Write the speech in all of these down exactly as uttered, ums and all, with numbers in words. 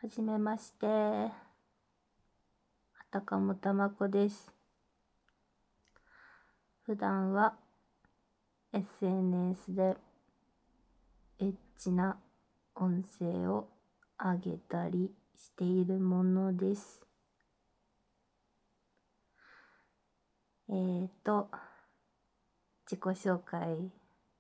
はじめまして。あたかもたまこです。普段は エスエヌエス でエッチな音声を上げたりしているものです。えーと、自己紹介。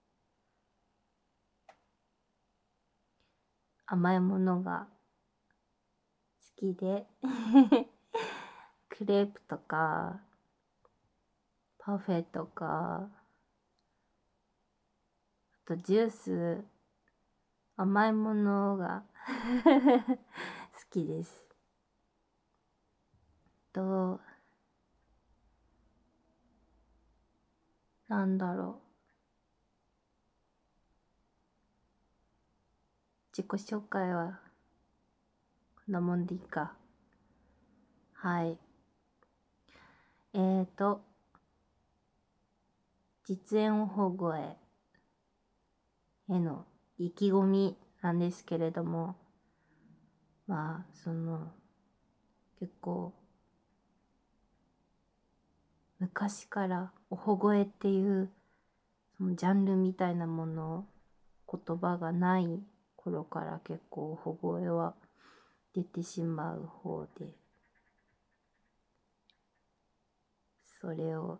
甘いものが好きでクレープとかパフェとか、あとジュース、甘いものが好きです。と、なんだろう。自己紹介はこんなもんでいいか。はい。えーと、実演保護へへの意気込みなんですけれども、まあ、その、結構、昔からお保護っていうそのジャンルみたいなもの、言葉がない頃から結構お保護は出てしまう方で、それを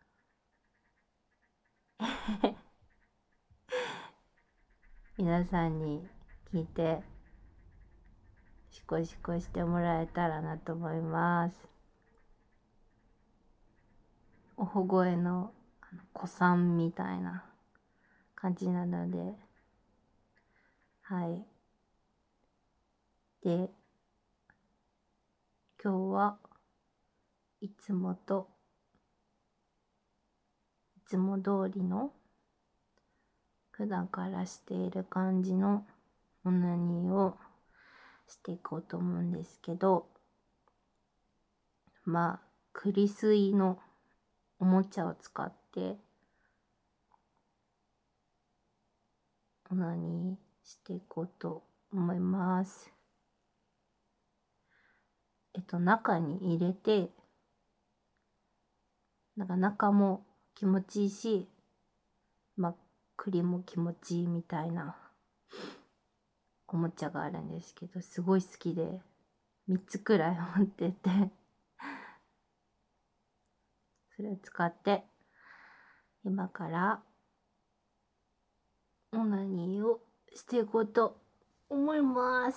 皆さんに聞いてシコシコしてもらえたらなと思います。お保護の子さんみたいな感じなので、はい。で、今日はいつもといつも通りの普段からしている感じのオナニーをしていこうと思うんですけど、まあクリスイのおもちゃを使ってオナニーしていこうと思います。えっと中に入れて、なんか中も気持ちいいし、まあ栗も気持ちいいみたいなおもちゃがあるんですけど、すごい好きでみっつくらい持っててそれを使って今からオナニーをしていこうと思います。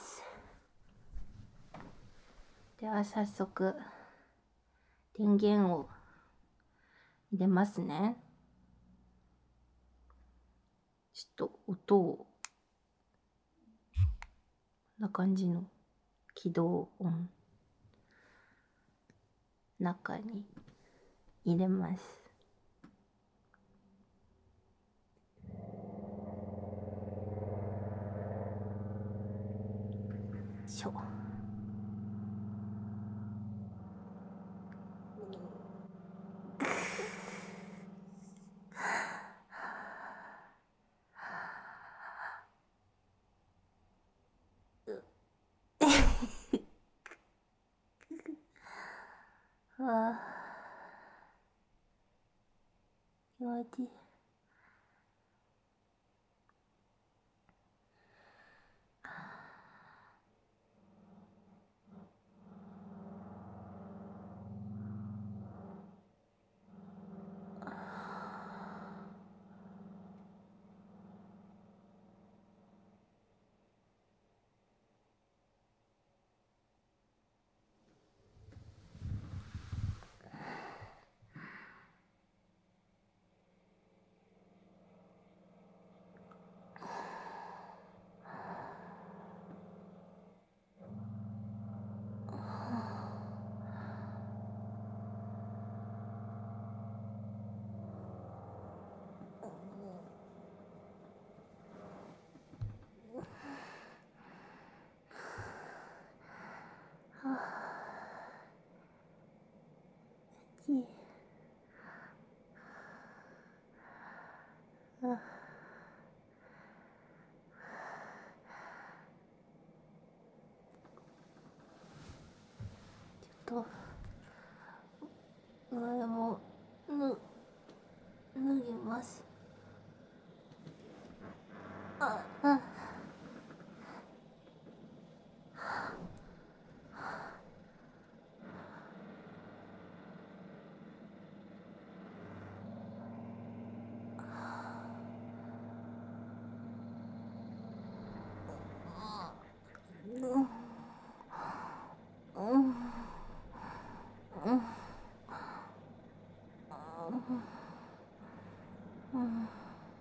では早速電源を入れますね。ちょっと音をこんな感じの起動音中に入れます。しょああ、気持ちいい。 と上もぬ脱ぎます。ああうんうんうんうん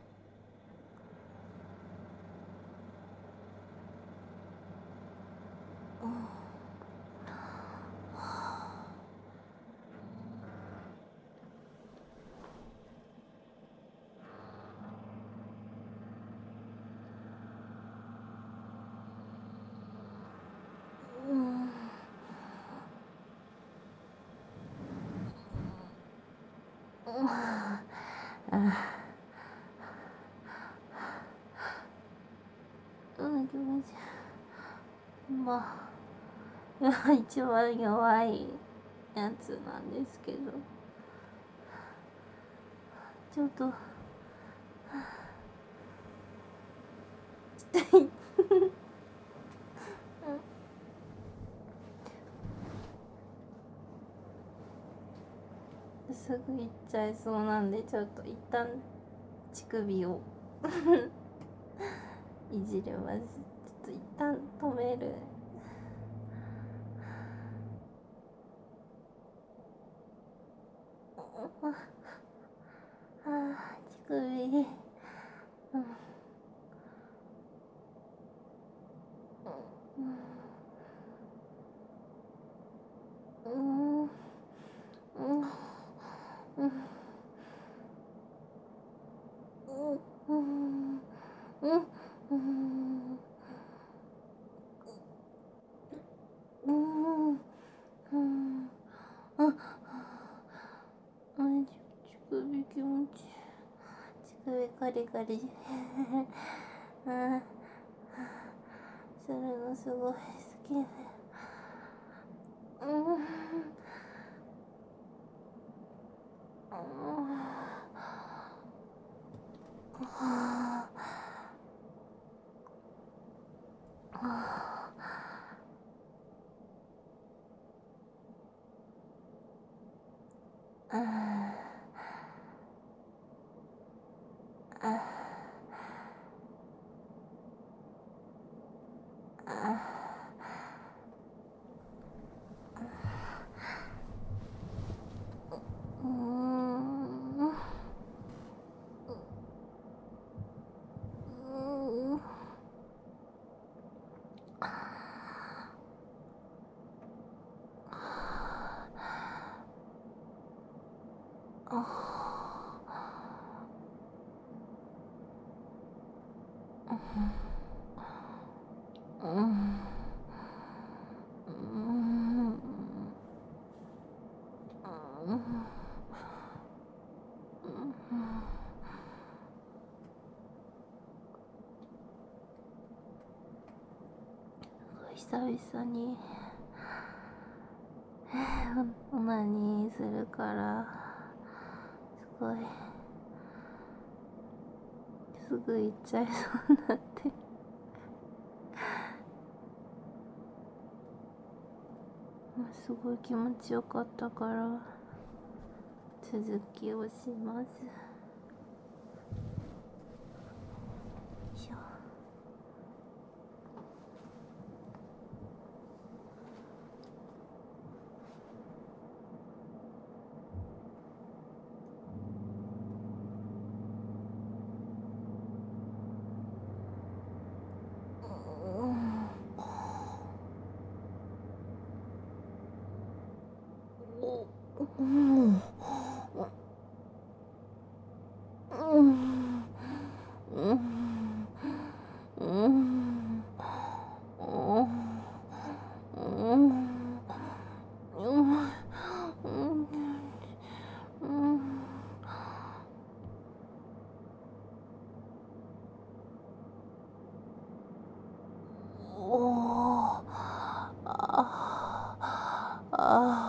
うんうん気持ちまあ一番弱いやつなんですけど、ちょっと痛いすぐ行っちゃいそうなんで、ちょっと一旦乳首をいじれます。ちょっと一旦止める。ああ乳首、うんうんうんうんうんうんうんうんうんうんあ乳首気持ちいい。乳首カリカリあするのすごい好きで、うんうん久々にオナニーするからすごいすぐ行っちゃいそうになってすごい気持ちよかったから続きをします。しょうんうんうんうんおーああ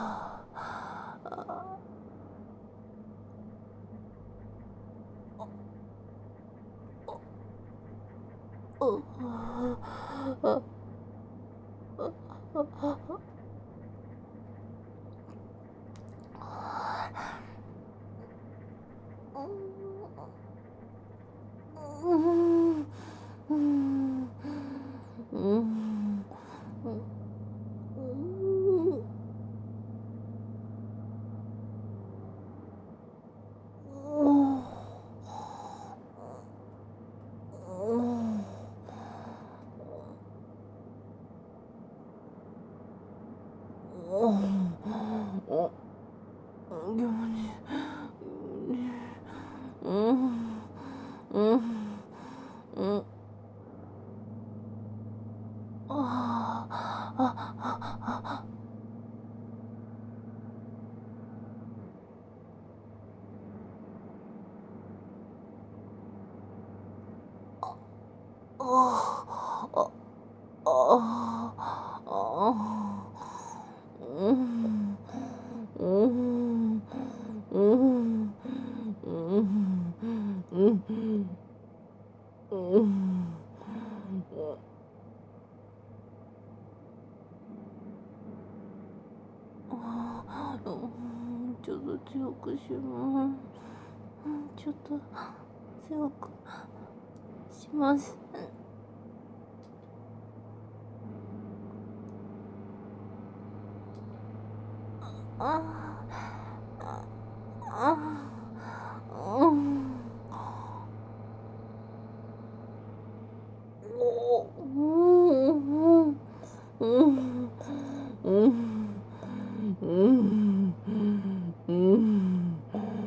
ちょっと強くします。ちょっと強くします。あああうん。うんうんうんうんうん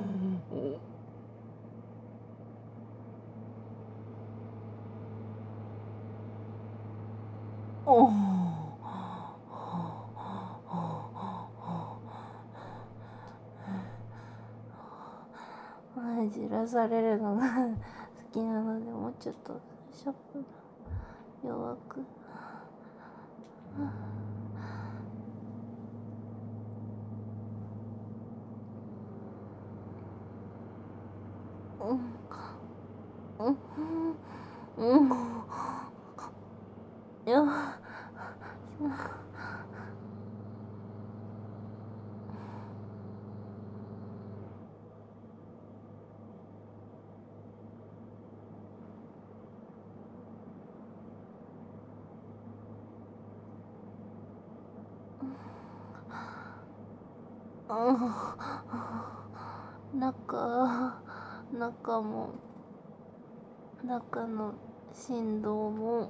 じらされるのが好きなので、もうちょっとシャープな弱く。うんうんうんいや中中も中の振動も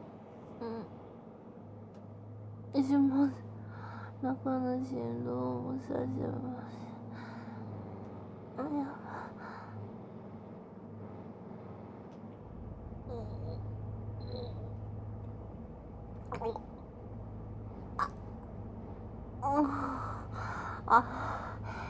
うんします。中の振動もさせます。いやあ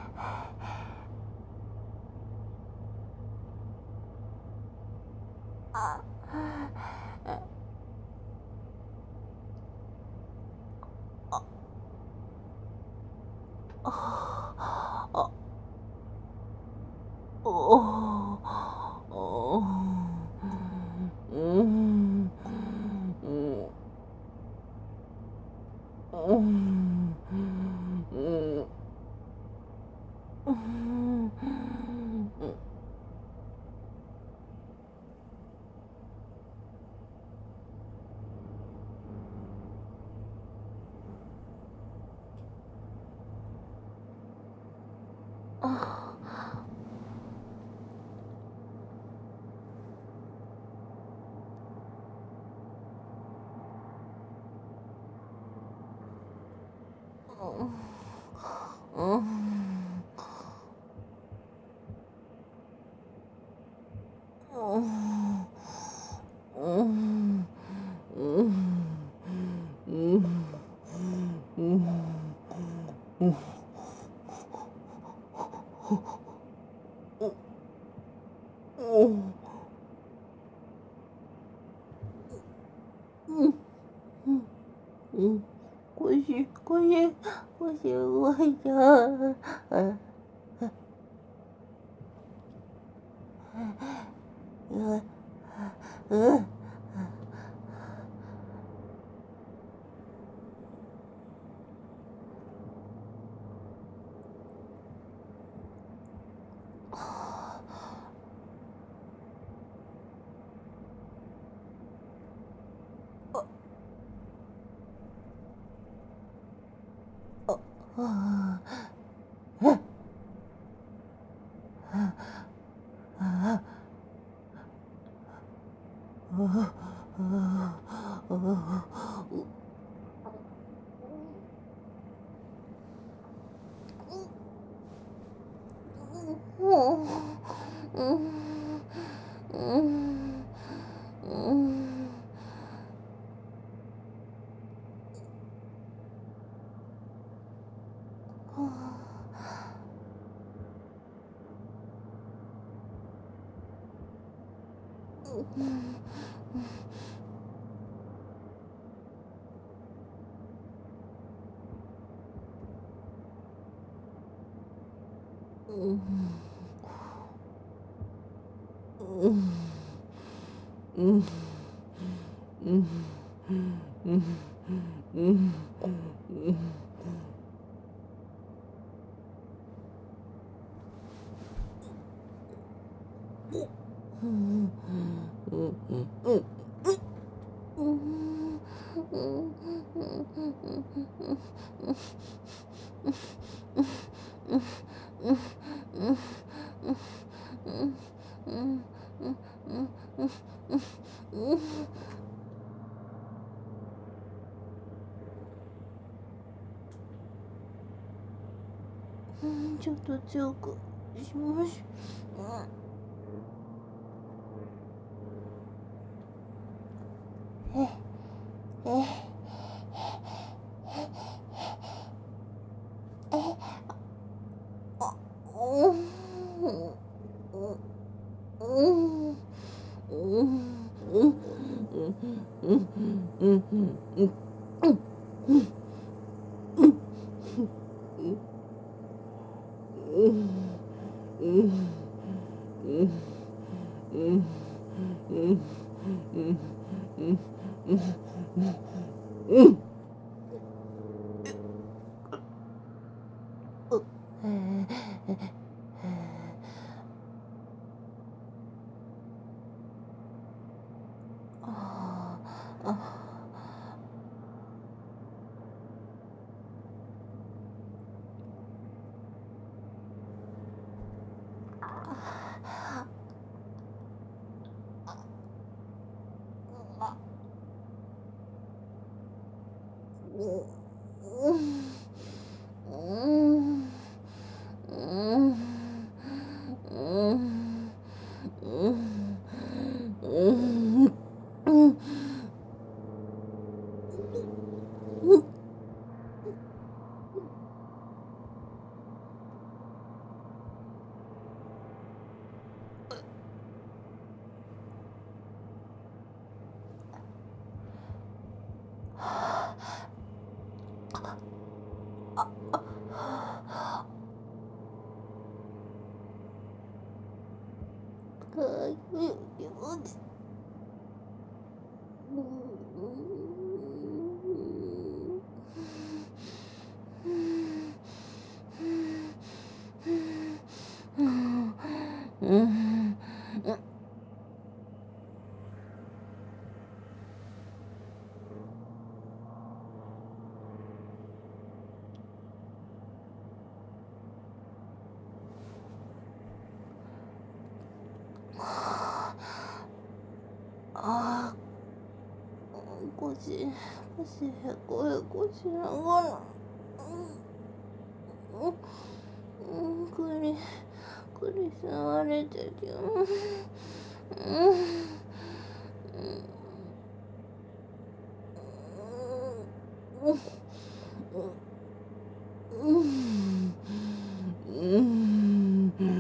腰腰腰動いちゃう。うんちょっと強くしましょう。ええああ、腰、腰へこへこしながら、うん、うん、くり、くり触れてるよ。うん、うん、うん、うん、うん、うん、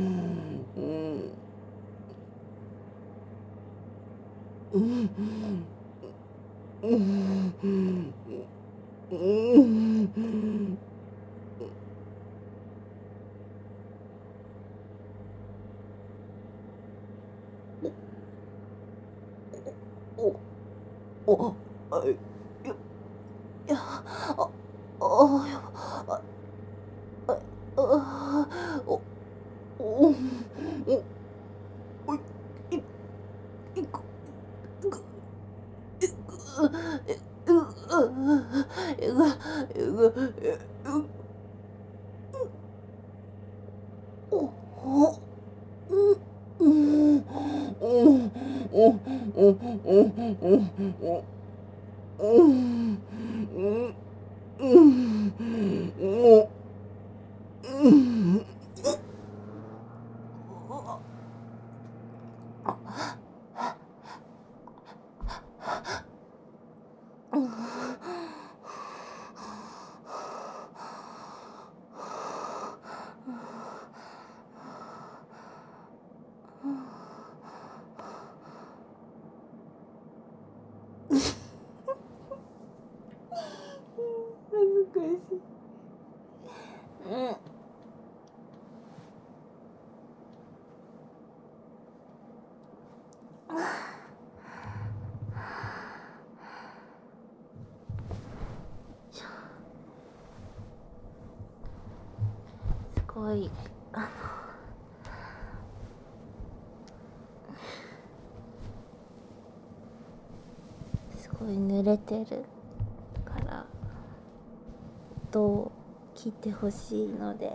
うん、うん、うん。お、お、あ、いや、いや、あ、あ、やば、あ、あ、あ、お、お、お、おい、い、いく、く、え、く、え、う、あ、えが、えが、え、う、 すごいあのすごい濡れてるから音を聞いてほしいので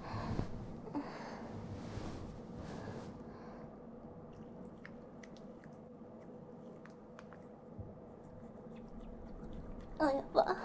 あ、やば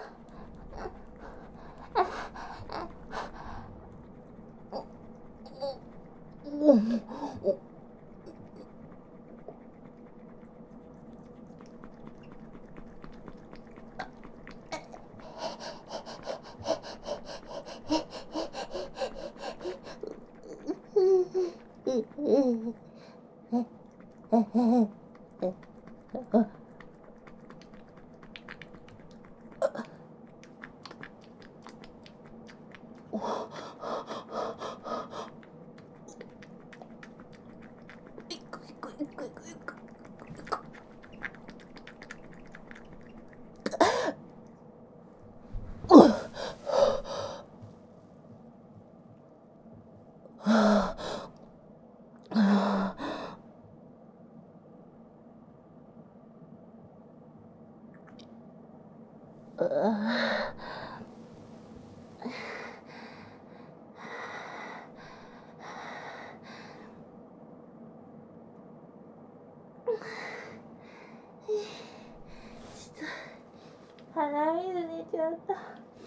鼻水出ちゃった。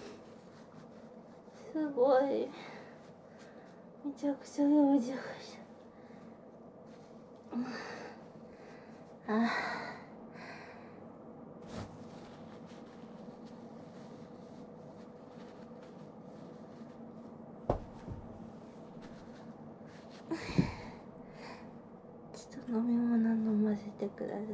すごいめちゃくちゃぐちゃぐちゃ。あちょっと飲み物飲ませてください。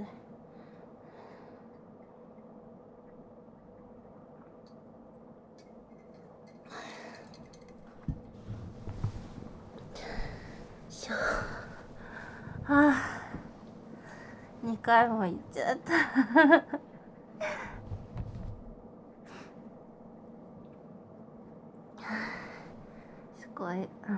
しょああにかいも行っちゃったすごいあ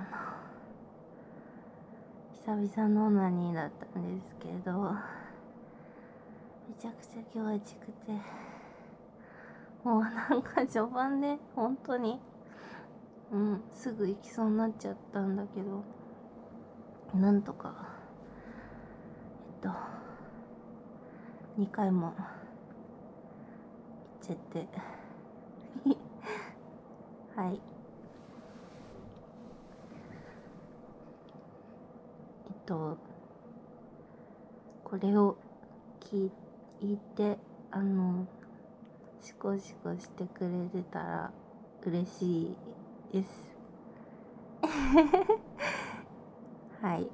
の久々のオナニーだったんですけどめちゃくちゃ気持ちくてもうなんか序盤で本当にうんすぐ行きそうになっちゃったんだけどなんとかえっとにかいも行っちゃってはいえっとこれを聞いてあのシコシコしてくれてたら嬉しいですはい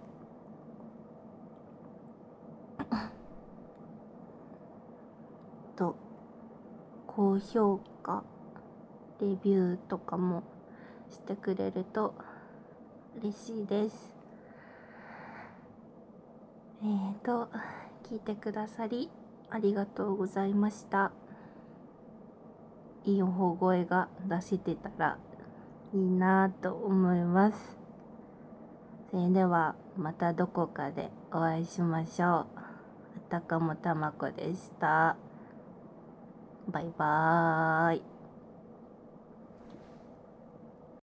と高評価レビューとかもしてくれると嬉しいです。えーと聞いてくださりありがとうございました。いい大声が出せてたらいいなと思います。それではまたどこかでお会いしましょう。あたかもたまこでした。バイバーイ。